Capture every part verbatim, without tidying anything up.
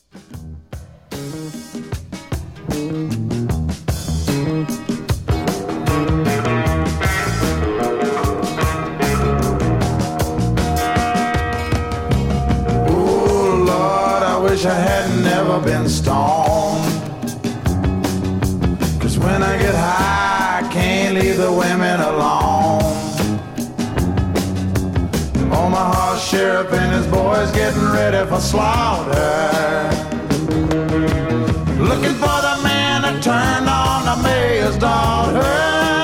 Wish I had never been stoned, 'cause when I get high I can't leave the women alone. Omaha sheriff and his boys getting ready for slaughter, looking for the man that turned on the mayor's daughter.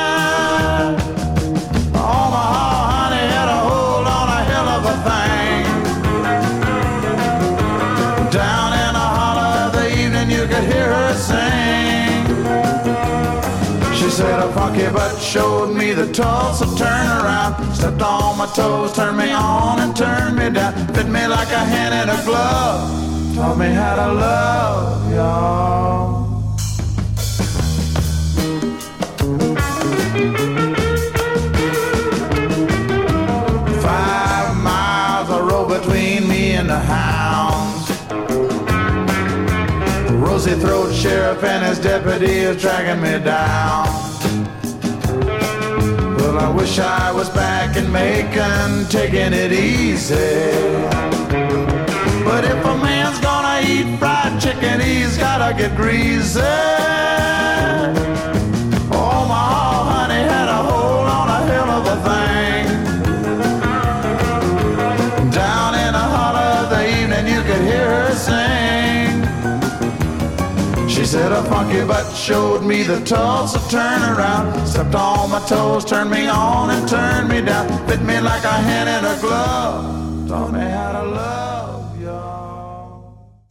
Omaha honey had a hold on a hell of a thing. Down in the hollow of the evening you could hear her sing. She said a funky butt showed me the Tulsa turnaround, stepped on my toes, turned me on and turned me down, fit me like a hand in a glove, taught me how to love, y'all. Five miles I rode between me and the hounds. Rosy Throat Sheriff and his deputy is tracking me down. Well, I wish I was back in Macon, taking it easy. But if a man's gonna eat fried chicken, he's gotta get greasy. Omaha honey had a hold on a hell of a thing. Down in the hollow of the evening you could hear her sing. She said a funky butt showed me the Tulsa turnaround, stepped on my toes, turned me on and turned me down, fit me like a hand in a glove, taught me how to love.